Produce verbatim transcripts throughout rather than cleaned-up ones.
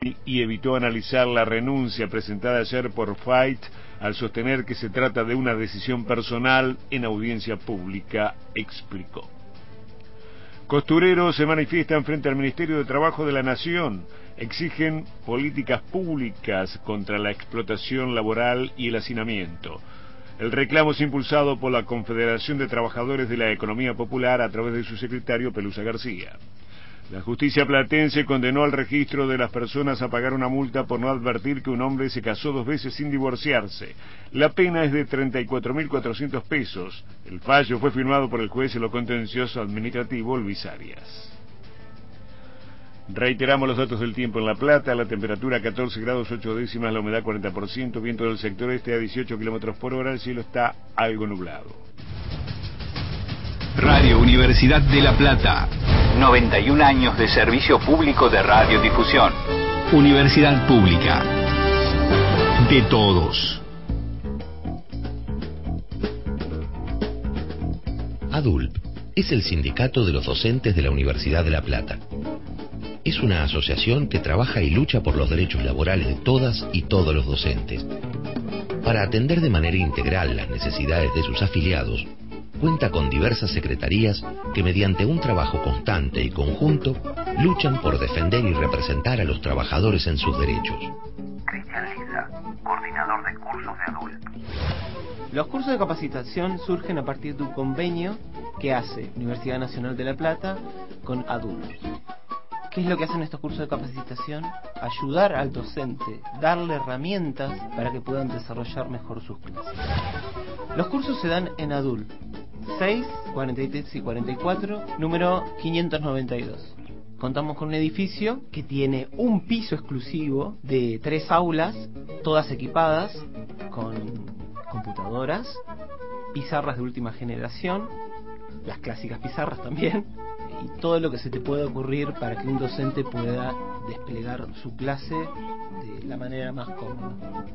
y evitó analizar la renuncia presentada ayer por Fight al sostener que se trata de una decisión personal en audiencia pública, explicó. Costureros se manifiestan frente al Ministerio de Trabajo de la Nación, exigen políticas públicas contra la explotación laboral y el hacinamiento. El reclamo es impulsado por la Confederación de Trabajadores de la Economía Popular a través de su secretario Pelusa García. La justicia platense condenó al registro de las personas a pagar una multa por no advertir que un hombre se casó dos veces sin divorciarse. La pena es de treinta y cuatro mil cuatrocientos pesos. El fallo fue firmado por el juez en lo contencioso administrativo Luis Arias. Reiteramos los datos del tiempo en La Plata: la temperatura catorce grados ocho décimas, la humedad cuarenta por ciento, viento del sector este a dieciocho kilómetros por hora, el cielo está algo nublado. Radio Universidad de La Plata, noventa y un años de servicio público de radiodifusión. Universidad pública de todos. ADULP es el sindicato de los docentes de la Universidad de La Plata. Es una asociación que trabaja y lucha por los derechos laborales de todas y todos los docentes. Para atender de manera integral las necesidades de sus afiliados, cuenta con diversas secretarías que mediante un trabajo constante y conjunto luchan por defender y representar a los trabajadores en sus derechos. Cristian Liza, coordinador de cursos de ADULP. Los cursos de capacitación surgen a partir de un convenio que hace Universidad Nacional de La Plata con ADULP. ¿Qué es lo que hacen estos cursos de capacitación? Ayudar al docente, darle herramientas para que puedan desarrollar mejor sus clases. Los cursos se dan en ADULP seis, cuarenta y tres y cuarenta y cuatro, número quinientos noventa y dos. Contamos con un edificio que tiene un piso exclusivo de tres aulas, todas equipadas con computadoras, pizarras de última generación, las clásicas pizarras también, y todo lo que se te pueda ocurrir para que un docente pueda desplegar su clase de la manera más cómoda.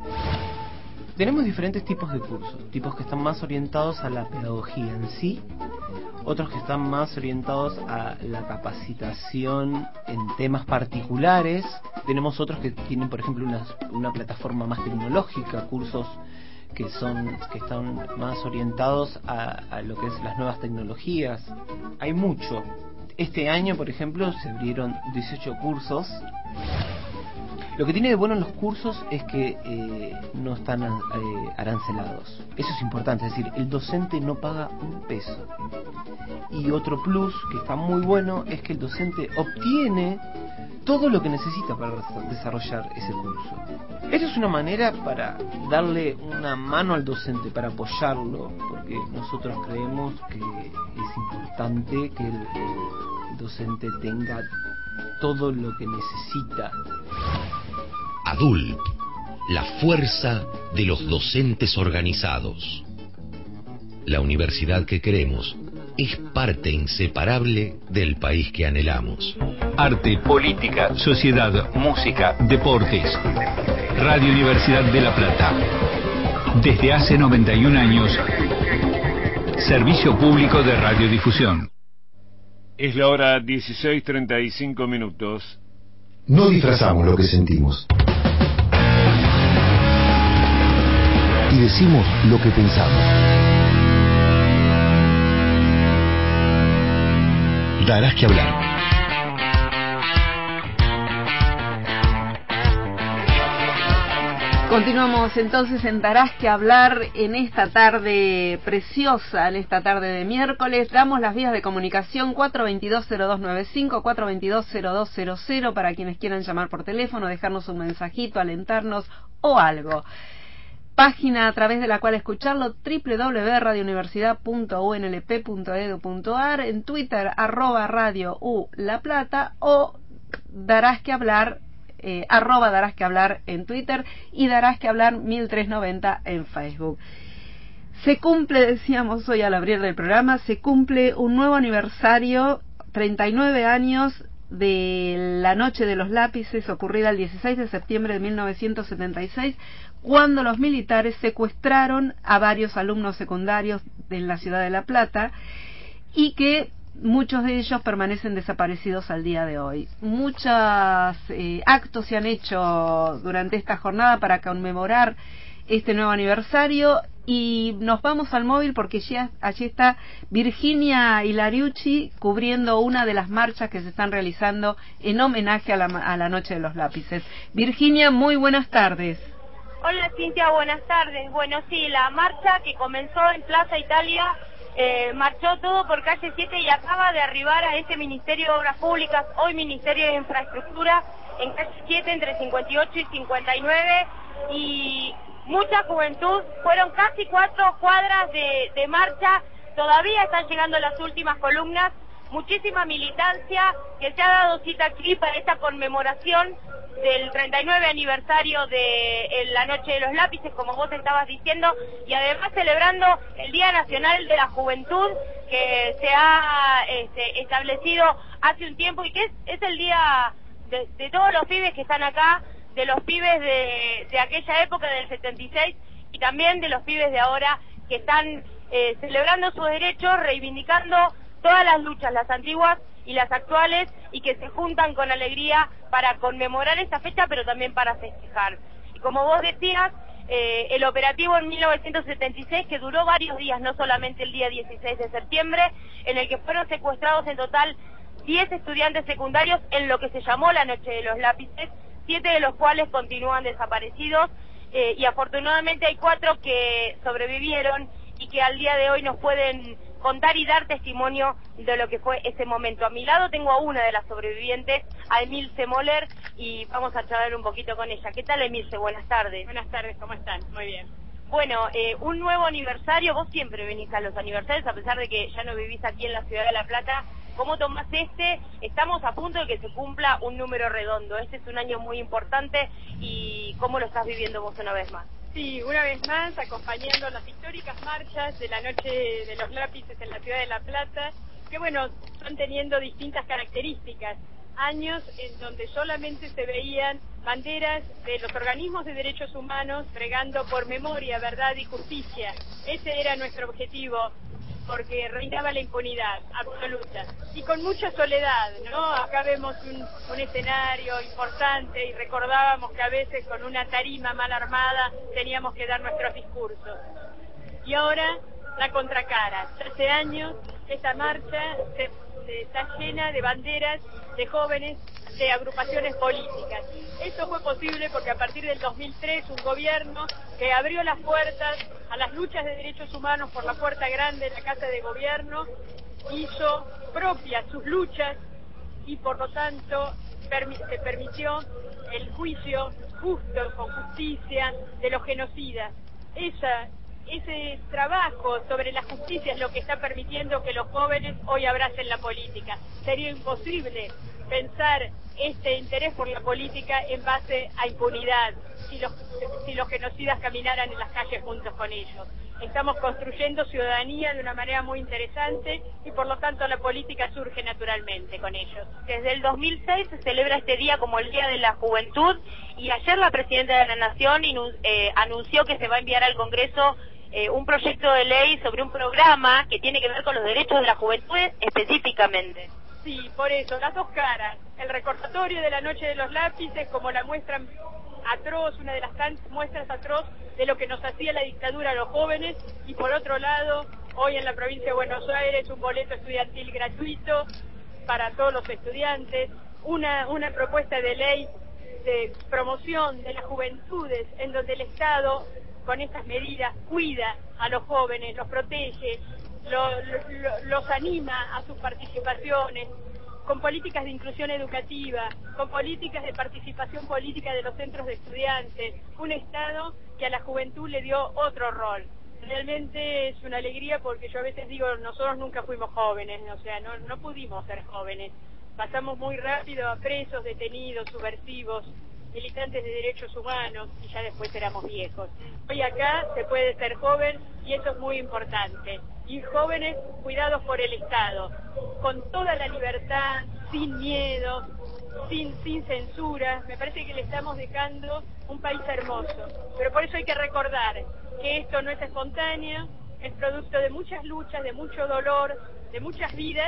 Tenemos diferentes tipos de cursos, tipos que están más orientados a la pedagogía en sí, otros que están más orientados a la capacitación en temas particulares, tenemos otros que tienen, por ejemplo, una, una plataforma más tecnológica, cursos que son que están más orientados a, a lo que es las nuevas tecnologías. Hay mucho. Este año, por ejemplo, se abrieron dieciocho cursos. Lo que tiene de bueno en los cursos es que eh, no están eh, arancelados. Eso es importante, es decir, el docente no paga un peso. Y otro plus que está muy bueno es que el docente obtiene todo lo que necesita para desarrollar ese curso. Esto es una manera para darle una mano al docente, para apoyarlo, porque nosotros creemos que es importante que el, el docente tenga todo lo que necesita. ADULP, la fuerza de los docentes organizados. La universidad que queremos es parte inseparable del país que anhelamos. Arte, política, sociedad, música, deportes. Radio Universidad de La Plata. Desde hace noventa y un años, servicio público de radiodifusión. Es la hora dieciséis treinta y cinco minutos. No disfrazamos lo que sentimos. Y decimos lo que pensamos. Darás que hablar. Continuamos entonces en Darás que hablar en esta tarde preciosa, en esta tarde de miércoles. Damos las vías de comunicación cuatro dos dos cero dos nueve cinco, cuatro dos dos cero dos cero cero para quienes quieran llamar por teléfono, dejarnos un mensajito, alentarnos o algo. Página a través de la cual escucharlo, doble u doble u doble u punto radio universidad punto u n l p punto e d u punto a r, en Twitter, arroba radio u La Plata, o Darás que hablar, eh, arroba Darás que hablar en Twitter y Darás que hablar mil trescientos noventa en Facebook. Se cumple, decíamos hoy al abrir el programa, se cumple un nuevo aniversario, treinta y nueve años de la Noche de los Lápices, ocurrida el dieciséis de septiembre de mil novecientos setenta y seis, cuando los militares secuestraron a varios alumnos secundarios de la ciudad de La Plata y que muchos de ellos permanecen desaparecidos al día de hoy. Muchos eh, actos se han hecho durante esta jornada para conmemorar este nuevo aniversario, y nos vamos al móvil porque ya allí está Virginia Hilariucci cubriendo una de las marchas que se están realizando en homenaje a la, a la Noche de los Lápices. Virginia, muy buenas tardes. Hola Cintia, buenas tardes. Bueno, sí, la marcha que comenzó en Plaza Italia eh, marchó todo por calle siete y acaba de arribar a este Ministerio de Obras Públicas, hoy Ministerio de Infraestructura, en calle siete entre cincuenta y ocho y cincuenta y nueve, y mucha juventud, fueron casi cuatro cuadras de, de marcha, todavía están llegando las últimas columnas, muchísima militancia que se ha dado cita aquí para esta conmemoración del treinta y nueve aniversario de la Noche de los Lápices, como vos estabas diciendo, y además celebrando el Día Nacional de la Juventud que se ha este, establecido hace un tiempo y que es, es el día de, de todos los pibes que están acá, de los pibes de, de aquella época del setenta y seis y también de los pibes de ahora que están eh, celebrando sus derechos, reivindicando todas las luchas, las antiguas y las actuales, y que se juntan con alegría para conmemorar esta fecha, pero también para festejar. Y como vos decías, eh, el operativo en mil novecientos setenta y seis, que duró varios días, no solamente el día dieciséis de septiembre, en el que fueron secuestrados en total diez estudiantes secundarios en lo que se llamó la Noche de los Lápices, siete de los cuales continúan desaparecidos, eh, y afortunadamente hay cuatro que sobrevivieron y que al día de hoy nos pueden contar y dar testimonio de lo que fue ese momento. A mi lado tengo a una de las sobrevivientes, a Emilce Moller, y vamos a charlar un poquito con ella. ¿Qué tal, Emilce? Buenas tardes. Buenas tardes, ¿cómo están? Muy bien. Bueno, eh, un nuevo aniversario, vos siempre venís a los aniversarios, a pesar de que ya no vivís aquí en la ciudad de La Plata. ¿Cómo tomás este? Estamos a punto de que se cumpla un número redondo. Este es un año muy importante, y ¿cómo lo estás viviendo vos una vez más? Sí, una vez más, acompañando las históricas marchas de la Noche de los Lápices en la ciudad de La Plata, que bueno, están teniendo distintas características. Años en donde solamente se veían banderas de los organismos de derechos humanos bregando por memoria, verdad y justicia. Ese era nuestro objetivo, porque reinaba la impunidad absoluta y con mucha soledad, ¿no? Acá vemos un, un escenario importante y recordábamos que a veces con una tarima mal armada teníamos que dar nuestros discursos. Y ahora la contracara. Hace años esta marcha se, se está llena de banderas de jóvenes de agrupaciones políticas. Esto fue posible porque a partir del dos mil tres un gobierno que abrió las puertas a las luchas de derechos humanos por la puerta grande de la Casa de Gobierno hizo propias sus luchas y por lo tanto permi- se permitió el juicio justo, con justicia, de los genocidas. Esa, ese trabajo sobre la justicia es lo que está permitiendo que los jóvenes hoy abracen la política. Sería imposible pensar este interés por la política en base a impunidad, si los, si los genocidas caminaran en las calles juntos con ellos. Estamos construyendo ciudadanía de una manera muy interesante y por lo tanto la política surge naturalmente con ellos. Desde el dos mil seis se celebra este día como el Día de la Juventud, y ayer la Presidenta de la Nación eh, anunció que se va a enviar al Congreso eh, un proyecto de ley sobre un programa que tiene que ver con los derechos de la juventud específicamente. Sí, por eso, las dos caras. El recordatorio de la Noche de los Lápices como la muestra atroz, una de las tantas muestras atroz de lo que nos hacía la dictadura a los jóvenes, y por otro lado, hoy en la provincia de Buenos Aires, un boleto estudiantil gratuito para todos los estudiantes, una, una propuesta de ley de promoción de las juventudes, en donde el Estado, con estas medidas, cuida a los jóvenes, los protege, lo, lo, los anima a sus participaciones, con políticas de inclusión educativa, con políticas de participación política de los centros de estudiantes, un Estado que a la juventud le dio otro rol. Realmente es una alegría porque yo a veces digo, nosotros nunca fuimos jóvenes, o sea, no, no pudimos ser jóvenes. Pasamos muy rápido a presos, detenidos, subversivos, militantes de derechos humanos, y ya después éramos viejos. Hoy acá se puede ser joven y eso es muy importante. Y jóvenes cuidados por el Estado, con toda la libertad, sin miedo, sin, sin censura. Me parece que le estamos dejando un país hermoso. Pero por eso hay que recordar que esto no es espontáneo, es producto de muchas luchas, de mucho dolor, de muchas vidas,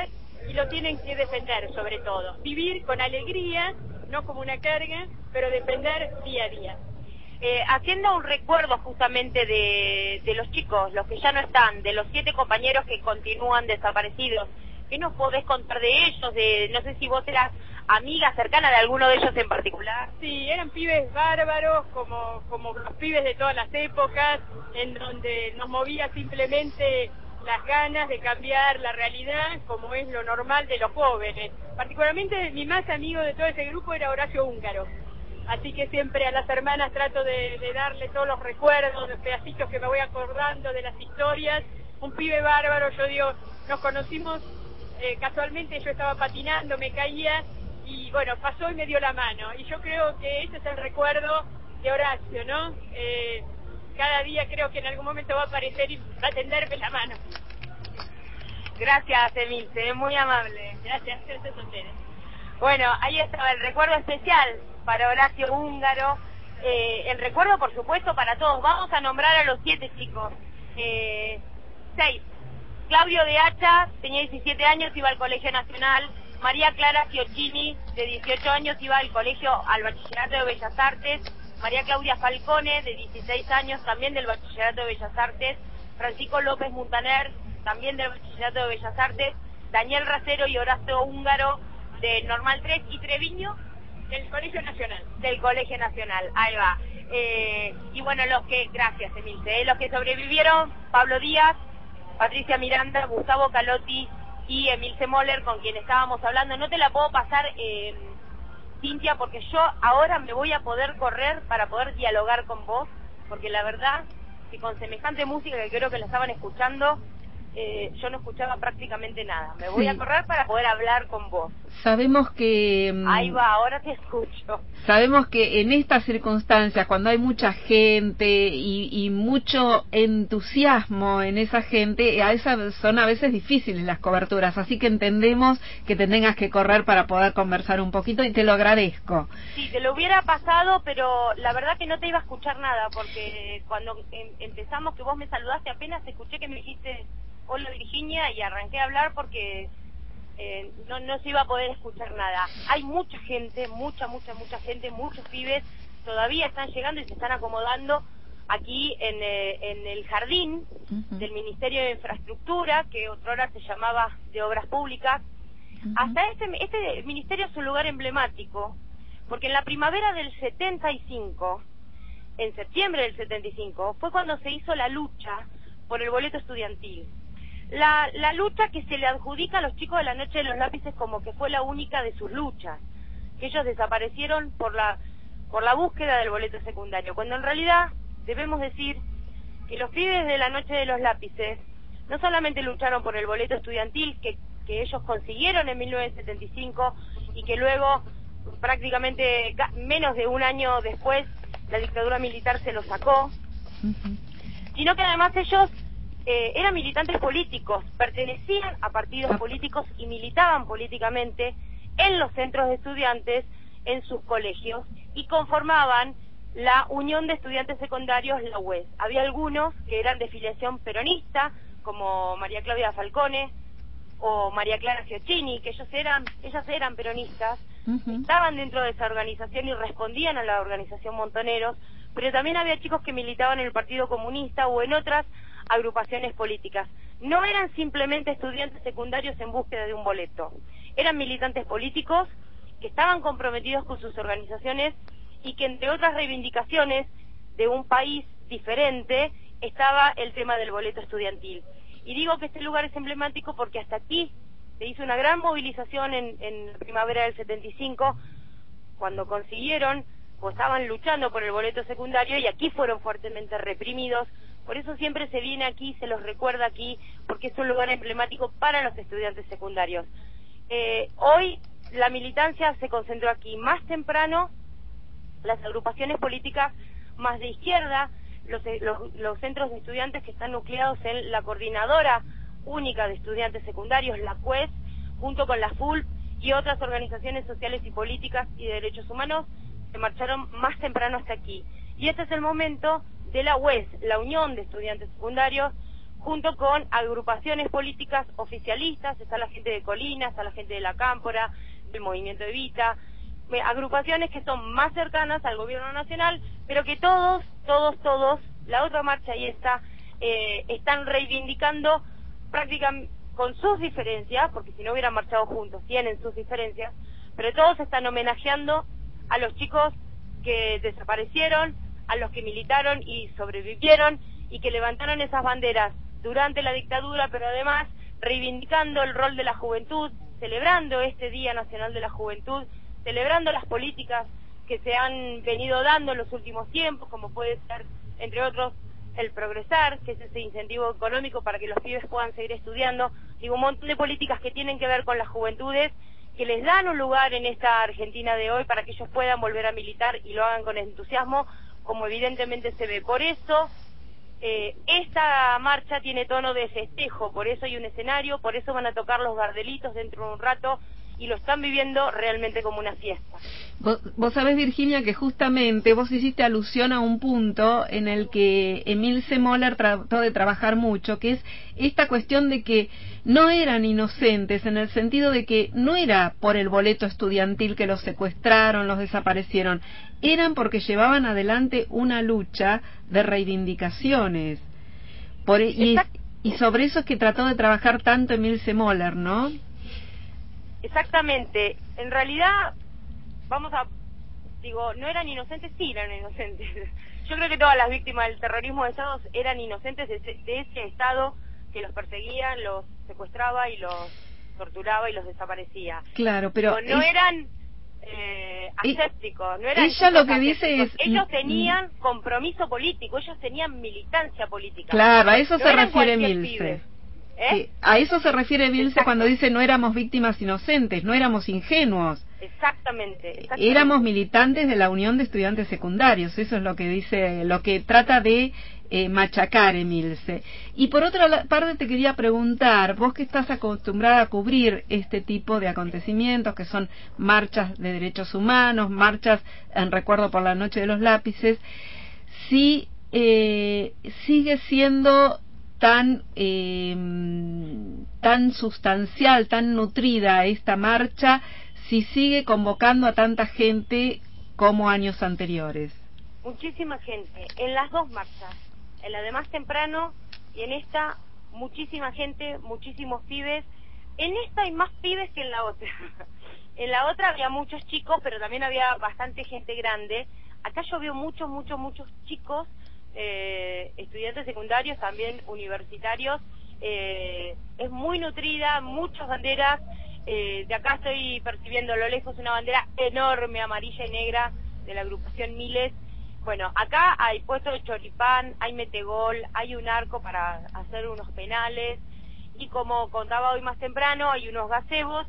y lo tienen que defender sobre todo. Vivir con alegría, no como una carga, pero defender día a día. Eh, haciendo un recuerdo justamente de, de los chicos, los que ya no están, de los siete compañeros que continúan desaparecidos, ¿qué nos podés contar de ellos? De, no sé si vos eras amiga cercana de alguno de ellos en particular. Sí, eran pibes bárbaros, como, como los pibes de todas las épocas, en donde nos movía simplemente las ganas de cambiar la realidad, como es lo normal de los jóvenes. Particularmente mi más amigo de todo ese grupo era Horacio Húngaro. Así que siempre a las hermanas trato de, de darle todos los recuerdos, los pedacitos que me voy acordando de las historias. Un pibe bárbaro, yo digo, nos conocimos eh, casualmente, yo estaba patinando, me caía y bueno, pasó y me dio la mano. Y yo creo que ese es el recuerdo de Horacio, ¿no? Eh, cada día creo que en algún momento va a aparecer y va a tenderme la mano. Gracias, Emilce, muy amable. Gracias, gracias a ustedes. Bueno, ahí estaba el recuerdo especial para Horacio Húngaro, eh, el recuerdo por supuesto para todos. Vamos a nombrar a los siete chicos. Eh, seis. Claudio de Hacha, tenía diecisiete años, iba al Colegio Nacional. María Clara Chiocchini, de dieciocho años, iba al colegio, al Bachillerato de Bellas Artes. María Claudia Falcone, de dieciséis años, también del Bachillerato de Bellas Artes. Francisco López Muntaner, también del Bachillerato de Bellas Artes. Daniel Racero y Horacio Húngaro, de Normal tres. Y Treviño, del Colegio Nacional. Del Colegio Nacional, ahí va. Eh, y bueno, los que, gracias Emilce, eh, los que sobrevivieron, Pablo Díaz, Patricia Miranda, Gustavo Calotti y Emilce Moller, con quien estábamos hablando. No te la puedo pasar, eh, Cintia, porque yo ahora me voy a poder correr para poder dialogar con vos, porque la verdad que con semejante música que creo que la estaban escuchando, eh, yo no escuchaba prácticamente nada. Me voy Sí. a correr para poder hablar con vos. Sabemos que... Ahí va, ahora te escucho. Sabemos que en estas circunstancias, cuando hay mucha gente y, y mucho entusiasmo en esa gente, a esas son a veces difíciles las coberturas, así que entendemos que te tengas que correr para poder conversar un poquito y te lo agradezco. Sí, te lo hubiera pasado, pero la verdad que no te iba a escuchar nada, porque cuando em, empezamos, que vos me saludaste, apenas escuché que me dijiste hola Virginia y arranqué a hablar porque... Eh, no, no se iba a poder escuchar nada. Hay mucha gente, mucha, mucha, mucha gente, muchos pibes todavía están llegando y se están acomodando aquí en, eh, en el jardín uh-huh. del Ministerio de Infraestructura, que otrora se llamaba de Obras Públicas. Uh-huh. Hasta este, este ministerio es un lugar emblemático, porque en la primavera del setenta y cinco, en septiembre del setenta y cinco, fue cuando se hizo la lucha por el boleto estudiantil. La, la lucha que se le adjudica a los chicos de la Noche de los Lápices como que fue la única de sus luchas, que ellos desaparecieron por la por la búsqueda del boleto secundario, cuando en realidad debemos decir que los pibes de la Noche de los Lápices no solamente lucharon por el boleto estudiantil que, que ellos consiguieron en mil novecientos setenta y cinco y que luego prácticamente menos de un año después la dictadura militar se lo sacó, uh-huh. sino que además ellos Eh, eran militantes políticos, pertenecían a partidos políticos y militaban políticamente en los centros de estudiantes, en sus colegios, y conformaban la Unión de Estudiantes Secundarios, la U E S. Había algunos que eran de filiación peronista, como María Claudia Falcone o María Clara Chiocchini, que ellos eran, ellas eran peronistas, uh-huh. estaban dentro de esa organización y respondían a la organización Montoneros, pero también había chicos que militaban en el Partido Comunista o en otras agrupaciones políticas. No eran simplemente estudiantes secundarios en búsqueda de un boleto, eran militantes políticos que estaban comprometidos con sus organizaciones y que entre otras reivindicaciones de un país diferente estaba el tema del boleto estudiantil. Y digo que este lugar es emblemático porque hasta aquí se hizo una gran movilización en, en la primavera del setenta y cinco, cuando consiguieron o estaban luchando por el boleto secundario, y aquí fueron fuertemente reprimidos. Por eso siempre se viene aquí, se los recuerda aquí, porque es un lugar emblemático para los estudiantes secundarios. Eh, hoy la militancia se concentró aquí. Más temprano, las agrupaciones políticas más de izquierda, los, los, los centros de estudiantes que están nucleados en la Coordinadora Única de Estudiantes Secundarios, la C U E S, junto con la F U L P y otras organizaciones sociales y políticas y de derechos humanos, se marcharon más temprano hasta aquí. Y este es el momento de la U E S, la Unión de Estudiantes Secundarios, junto con agrupaciones políticas oficialistas, está la gente de Colina, está la gente de la Cámpora, del Movimiento Evita, eh, agrupaciones que son más cercanas al gobierno nacional, pero que todos, todos, todos, la otra marcha y esta, eh, están reivindicando prácticamente con sus diferencias, porque si no hubieran marchado juntos, tienen sus diferencias, pero todos están homenajeando a los chicos que desaparecieron, a los que militaron y sobrevivieron y que levantaron esas banderas durante la dictadura, pero además reivindicando el rol de la juventud, celebrando este Día Nacional de la Juventud, celebrando las políticas que se han venido dando en los últimos tiempos, como puede ser, entre otros, el Progresar, que es ese incentivo económico para que los pibes puedan seguir estudiando. Digo, un montón de políticas que tienen que ver con las juventudes, que les dan un lugar en esta Argentina de hoy para que ellos puedan volver a militar y lo hagan con entusiasmo, como evidentemente se ve. Por eso, eh, esta marcha tiene tono de festejo, por eso hay un escenario, por eso van a tocar los Gardelitos dentro de un rato, y lo están viviendo realmente como una fiesta. Vos, vos sabés, Virginia, que justamente vos hiciste alusión a un punto en el que Emilce Moller trató de trabajar mucho, que es esta cuestión de que no eran inocentes, en el sentido de que no era por el boleto estudiantil que los secuestraron, los desaparecieron, eran porque llevaban adelante una lucha de reivindicaciones. Por, y, y sobre eso es que trató de trabajar tanto Emilce Moller, ¿no? Exactamente. En realidad, vamos a, digo, no eran inocentes, sí eran inocentes. Yo creo que todas las víctimas del terrorismo de Estados eran inocentes de ese, de ese Estado que los perseguía, los secuestraba y los torturaba y los desaparecía. Claro, pero digo, no es, eran eh, asépticos, no eran ella lo que dice es, ellos tenían compromiso político, ellos tenían militancia política. Claro, a eso no se refiere Milce. Pibe. ¿Eh? Sí, a eso se refiere Milce cuando dice no éramos víctimas inocentes, no éramos ingenuos. Exactamente, exactamente. Éramos militantes de la Unión de Estudiantes Secundarios, eso es lo que dice, lo que trata de eh, machacar Emilce. Y por otra parte te quería preguntar, vos que estás acostumbrada a cubrir este tipo de acontecimientos, que son marchas de derechos humanos, marchas en recuerdo por la Noche de los Lápices, si eh, sigue siendo tan eh, tan sustancial, tan nutrida esta marcha, si sigue convocando a tanta gente como años anteriores. Muchísima gente, en las dos marchas, en la de más temprano y en esta, muchísima gente, muchísimos pibes. En esta hay más pibes que en la otra. En la otra había muchos chicos, pero también había bastante gente grande. Acá yo veo muchos, muchos, muchos chicos, eh, estudiantes secundarios, también universitarios. Eh, es muy nutrida, muchas banderas. Eh, de acá estoy percibiendo a lo lejos una bandera enorme, amarilla y negra, de la agrupación Miles. Bueno, acá hay puesto de choripán, hay metegol, hay un arco para hacer unos penales, y como contaba hoy más temprano, hay unos gazebos,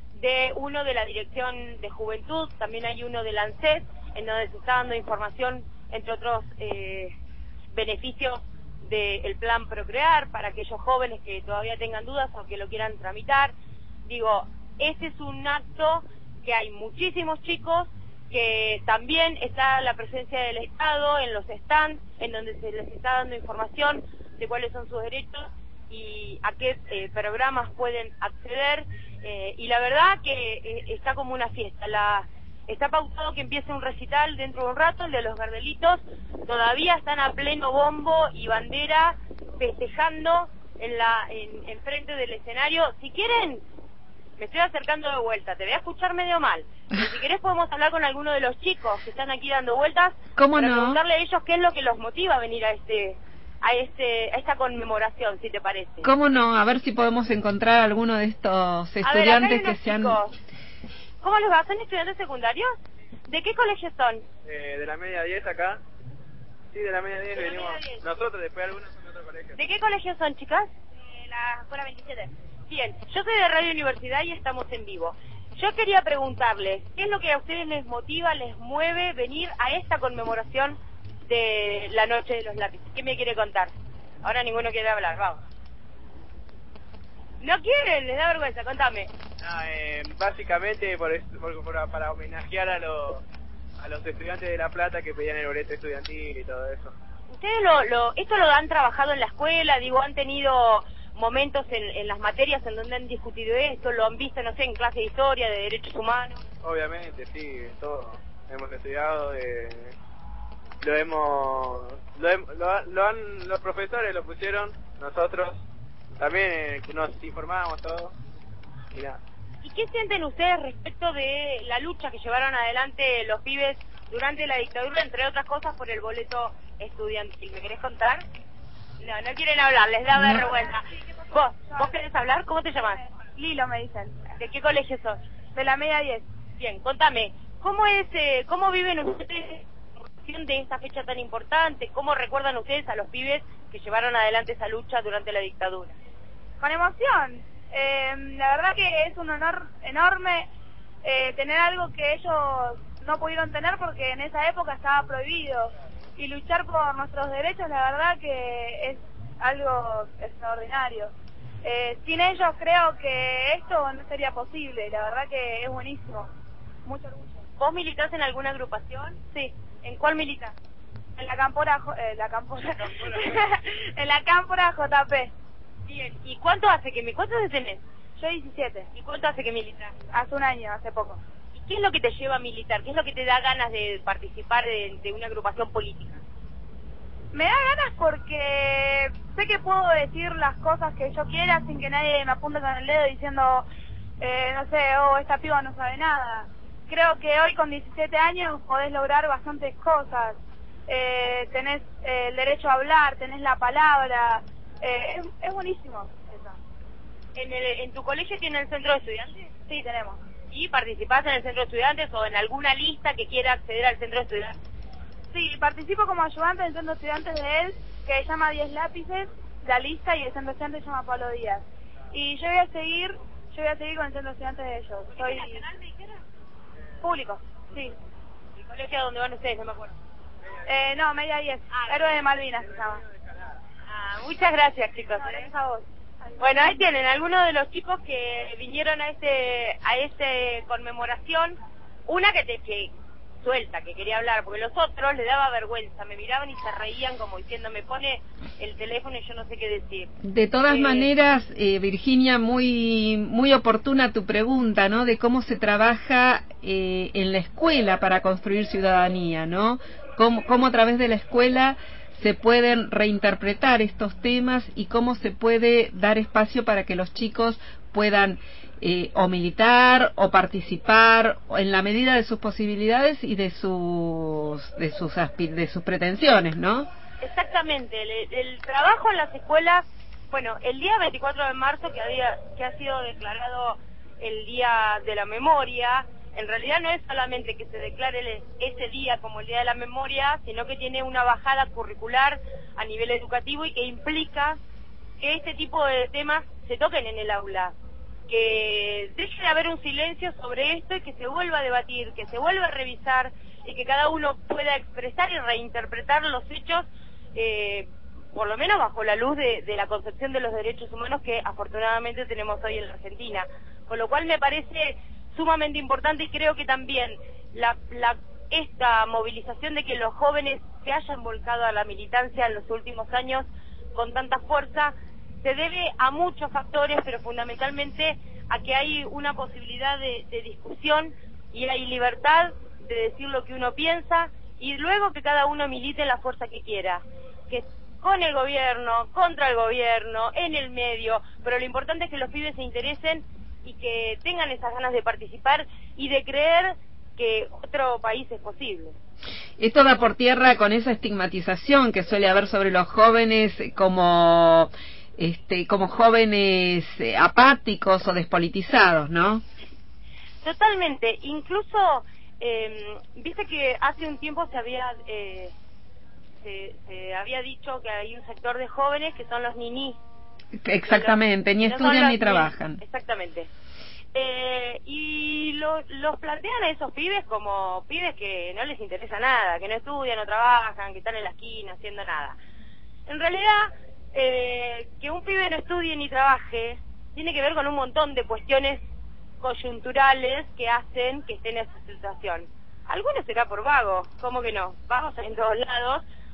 de uno de la Dirección de Juventud, también hay uno del ANSES, en donde se está dando información, entre otros eh, beneficios del plan Procrear, para aquellos jóvenes que todavía tengan dudas o que lo quieran tramitar. Digo, este es un acto que hay muchísimos chicos, que también está la presencia del Estado en los stands, en donde se les está dando información de cuáles son sus derechos y a qué eh, programas pueden acceder, eh, y la verdad que eh, está como una fiesta. La, está pautado que empiece un recital dentro de un rato, el de los Gardelitos, todavía están a pleno bombo y bandera festejando en la en, en frente del escenario. Si quieren, me estoy acercando de vuelta, te voy a escuchar medio mal, pero si querés podemos hablar con alguno de los chicos que están aquí dando vueltas, ¿Cómo para no? preguntarle a ellos qué es lo que los motiva a venir a este a este a esta conmemoración, si te parece. ¿Cómo no? A ver si podemos encontrar alguno de estos estudiantes a ver, acá hay que unos sean... chicos. ¿Cómo les va? ¿Son estudiantes secundarios? ¿De qué colegio son? Eh, de la media diez acá. Sí, de la media diez De la venimos. media diez. Nosotros, después algunos son de otro colegio. ¿De qué colegio son, chicas? Eh, la escuela veintisiete. Bien, yo soy de Radio Universidad y estamos en vivo. Yo quería preguntarles, ¿qué es lo que a ustedes les motiva, les mueve venir a esta conmemoración de la Noche de los Lápices? ¿Qué me quiere contar? Ahora ninguno quiere hablar, vamos. ¿No quieren? Les da vergüenza, contame. No, eh, básicamente por, por, por, para homenajear a los, a los estudiantes de La Plata que pedían el boleto estudiantil y todo eso. ¿Ustedes lo, lo, esto lo han trabajado en la escuela? Digo, ¿han tenido momentos en, en las materias en donde han discutido esto? ¿Lo han visto, no sé, en clase de historia, de derechos humanos? Obviamente, sí, todo. Hemos estudiado, eh, lo hemos... Lo, hem- lo, lo han, los profesores lo pusieron, nosotros también eh, nos informábamos todo. Y nada. ¿Y qué sienten ustedes respecto de la lucha que llevaron adelante los pibes durante la dictadura, entre otras cosas, por el boleto estudiantil? ¿Me querés contar? No, no quieren hablar, les da vergüenza. ¿Vos, vos querés hablar? ¿Cómo te llamas? Lilo, me dicen. ¿De qué colegio sos? De la media diez. Bien, contame, ¿cómo es, eh, cómo viven ustedes de esta fecha tan importante? ¿Cómo recuerdan ustedes a los pibes que llevaron adelante esa lucha durante la dictadura? Con emoción. Eh, la verdad que es un honor enorme eh, tener algo que ellos no pudieron tener porque en esa época estaba prohibido. Y luchar por nuestros derechos, la verdad que es algo extraordinario. Eh, sin ellos creo que esto no sería posible. La verdad que es buenísimo. Mucho orgullo. ¿Vos militás en alguna agrupación? Sí. ¿En cuál militás? En la Cámpora, eh, la Cámpora, en la Cámpora J P. Bien, ¿y cuánto hace que mi cuántos años tenés? Yo diecisiete. ¿Y cuánto hace que militas? Hace un año, hace poco. ¿Y qué es lo que te lleva a militar? ¿Qué es lo que te da ganas de participar de, de una agrupación política? Me da ganas porque sé que puedo decir las cosas que yo quiera sin que nadie me apunte con el dedo diciendo, eh, no sé, oh, esta piba no sabe nada. Creo que hoy con diecisiete años podés lograr bastantes cosas. Eh, tenés eh, el derecho a hablar, tenés la palabra. Eh, es, es buenísimo eso. ¿En, el, ¿En tu colegio tiene el centro de estudiantes? Sí, tenemos. ¿Y participás en el centro de estudiantes o en alguna lista que quiera acceder al centro de estudiantes? Sí, participo como ayudante del centro de estudiantes de él, que se llama diez lápices, la lista, y el centro de estudiantes se llama Pablo Díaz. Y yo voy a seguir, yo voy a seguir con el centro de estudiantes de ellos. Soy nacional, me dijeron? Público, sí. ¿El colegio donde van ustedes? No me acuerdo. Eh, no, media diez, ah, Héroe de Malvinas se llama. Ah, muchas gracias, chicos. No, gracias a vos. Bueno, ahí tienen algunos de los chicos que vinieron a este a este conmemoración. Una que te que suelta, que quería hablar, porque los otros le daba vergüenza, me miraban y se reían como diciendo, me pone el teléfono y yo no sé qué decir. De todas eh, maneras, eh, Virginia, muy muy oportuna tu pregunta, ¿no? De cómo se trabaja eh, en la escuela para construir ciudadanía, ¿no? Cómo, cómo a través de la escuela se pueden reinterpretar estos temas y cómo se puede dar espacio para que los chicos puedan eh, o militar o participar en la medida de sus posibilidades y de sus de sus aspi- de sus pretensiones, ¿no? Exactamente, el, el trabajo en las escuelas, bueno, el día veinticuatro de marzo que había que ha sido declarado el Día de la Memoria, en realidad no es solamente que se declare el, ese día como el Día de la Memoria, sino que tiene una bajada curricular a nivel educativo y que implica que este tipo de temas se toquen en el aula, que deje de haber un silencio sobre esto y que se vuelva a debatir, que se vuelva a revisar y que cada uno pueda expresar y reinterpretar los hechos, eh, por lo menos bajo la luz de, de la concepción de los derechos humanos que afortunadamente tenemos hoy en la Argentina. Con lo cual me parece sumamente importante y creo que también la, la, esta movilización de que los jóvenes se hayan volcado a la militancia en los últimos años con tanta fuerza se debe a muchos factores, pero fundamentalmente a que hay una posibilidad de, de discusión y hay libertad de decir lo que uno piensa y luego que cada uno milite en la fuerza que quiera, que con el gobierno, contra el gobierno, en el medio, pero lo importante es que los pibes se interesen y que tengan esas ganas de participar y de creer que otro país es posible. Esto da por tierra con esa estigmatización que suele haber sobre los jóvenes como este como jóvenes eh, apáticos o despolitizados, ¿no? Totalmente, incluso eh, viste que hace un tiempo se había eh, se, se había dicho que hay un sector de jóvenes que son los niní. Exactamente, ni no estudian ni los, trabajan. Exactamente. Eh, y lo, los plantean a esos pibes como pibes que no les interesa nada, que no estudian, no trabajan, que están en la esquina haciendo nada. En realidad, eh, que un pibe no estudie ni trabaje tiene que ver con un montón de cuestiones coyunturales que hacen que esté en esa situación. Algunos será por vago, ¿cómo que no? Vagos en todos lados,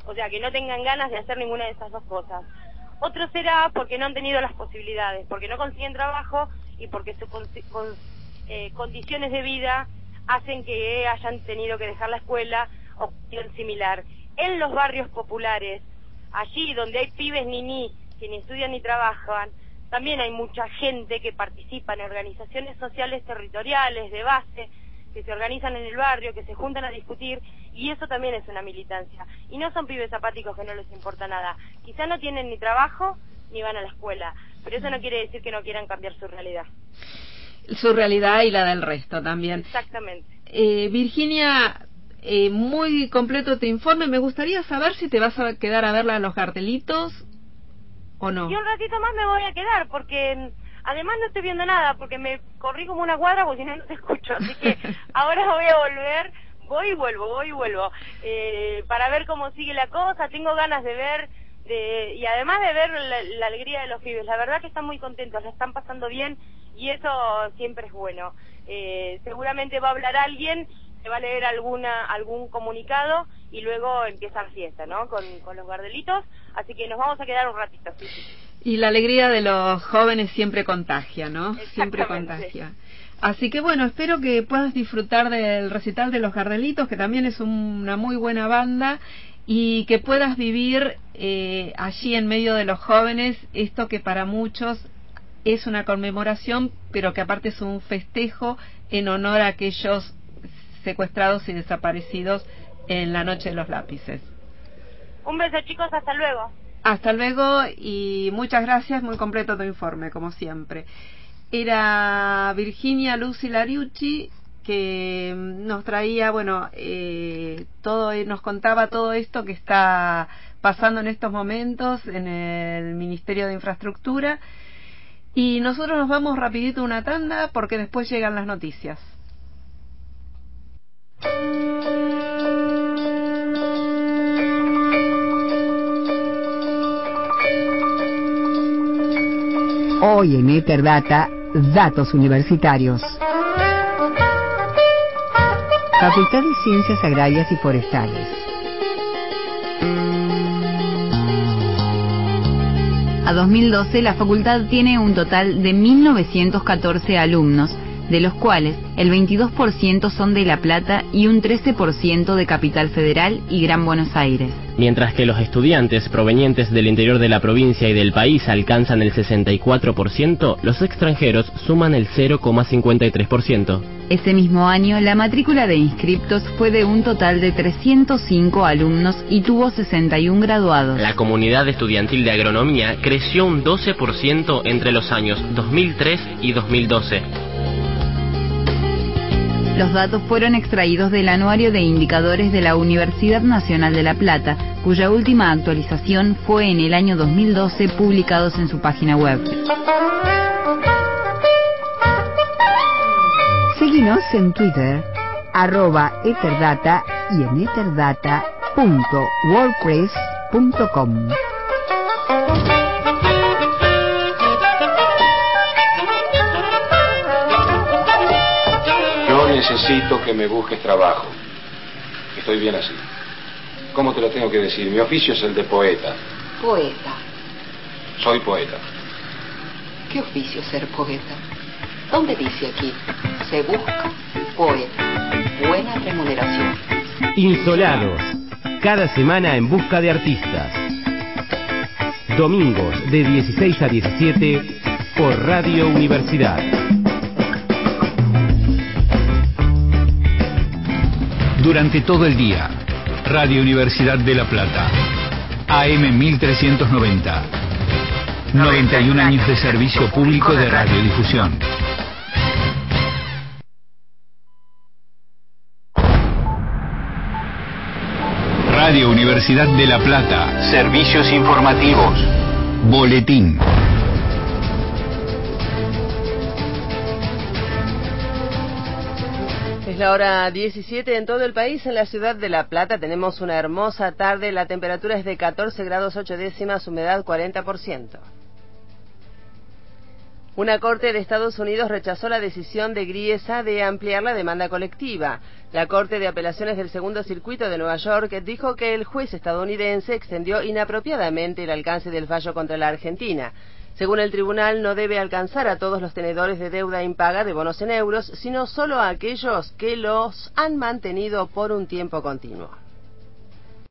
o sea, que no tengan ganas de hacer ninguna de esas dos cosas. Otro será porque no han tenido las posibilidades, porque no consiguen trabajo y porque sus con, con, eh, condiciones de vida hacen que hayan tenido que dejar la escuela o cuestión similar. En los barrios populares, allí donde hay pibes ni ni, que ni estudian ni trabajan, también hay mucha gente que participa en organizaciones sociales territoriales, de base, que se organizan en el barrio, que se juntan a discutir, y eso también es una militancia. Y no son pibes apáticos que no les importa nada. Quizá no tienen ni trabajo ni van a la escuela, pero eso no quiere decir que no quieran cambiar su realidad. Su realidad y la del resto también. Exactamente. Eh, Virginia, eh, muy completo tu informe. Me gustaría saber si te vas a quedar a verla a los cartelitos o no. Y un ratito más me voy a quedar, porque además no estoy viendo nada, porque me corrí como una cuadra, porque si no, no te escucho. Así que ahora voy a volver, voy y vuelvo, voy y vuelvo, eh, para ver cómo sigue la cosa. Tengo ganas de ver, de, y además de ver la, la alegría de los pibes. La verdad que están muy contentos, la están pasando bien, y eso siempre es bueno. Eh, seguramente va a hablar alguien, se va a leer alguna algún comunicado, y luego empieza la fiesta, ¿no? Con, con los gardelitos, así que nos vamos a quedar un ratito, sí, sí. Y la alegría de los jóvenes siempre contagia, ¿no? Siempre contagia. Así que bueno, espero que puedas disfrutar del recital de los Gardelitos, que también es una muy buena banda, y que puedas vivir eh, allí en medio de los jóvenes esto que para muchos es una conmemoración, pero que aparte es un festejo en honor a aquellos secuestrados y desaparecidos en la noche de los lápices. Un beso, chicos, hasta luego. Hasta luego y muchas gracias, muy completo tu informe, como siempre. Era Virginia Lucy Lariucci, que nos traía, bueno, eh, todo, nos contaba todo esto que está pasando en estos momentos en el Ministerio de Infraestructura. Y nosotros nos vamos rapidito a una tanda porque después llegan las noticias. Hoy en Eterdata, datos universitarios. Facultad de Ciencias Agrarias y Forestales. A dos mil doce, la facultad tiene un total de mil novecientos catorce alumnos, de los cuales el veintidós por ciento son de La Plata y un trece por ciento de Capital Federal y Gran Buenos Aires. Mientras que los estudiantes provenientes del interior de la provincia y del país alcanzan el sesenta y cuatro por ciento, los extranjeros suman el cero coma cincuenta y tres por ciento. Ese mismo año, la matrícula de inscriptos fue de un total de trescientos cinco alumnos y tuvo sesenta y uno graduados. La comunidad estudiantil de agronomía creció un doce por ciento entre los años dos mil tres y dos mil doce. Los datos fueron extraídos del Anuario de Indicadores de la Universidad Nacional de La Plata, cuya última actualización fue en el año dos mil doce, publicados en su página web. Síguenos en Twitter, arroba Eterdata y en eterdata punto wordpress punto com. Necesito que me busques trabajo. Estoy bien así. ¿Cómo te lo tengo que decir? Mi oficio es el de poeta. Poeta. Soy poeta. ¿Qué oficio ser poeta? ¿Dónde dice aquí? Se busca poeta. Buena remuneración. Insolados. Cada semana en busca de artistas. Domingos de dieciséis a diecisiete por Radio Universidad. Durante todo el día, Radio Universidad de La Plata, A M mil trescientos noventa, noventa y un años de servicio público de radiodifusión. Radio Universidad de La Plata, servicios informativos, boletín. Es la hora diecisiete en todo el país. En la ciudad de La Plata tenemos una hermosa tarde. La temperatura es de catorce grados ocho décimas, humedad cuarenta por ciento. Una corte de Estados Unidos rechazó la decisión de Griesa de ampliar la demanda colectiva. La Corte de Apelaciones del Segundo Circuito de Nueva York dijo que el juez estadounidense extendió inapropiadamente el alcance del fallo contra la Argentina. Según el tribunal, no debe alcanzar a todos los tenedores de deuda impaga de bonos en euros, sino solo a aquellos que los han mantenido por un tiempo continuo.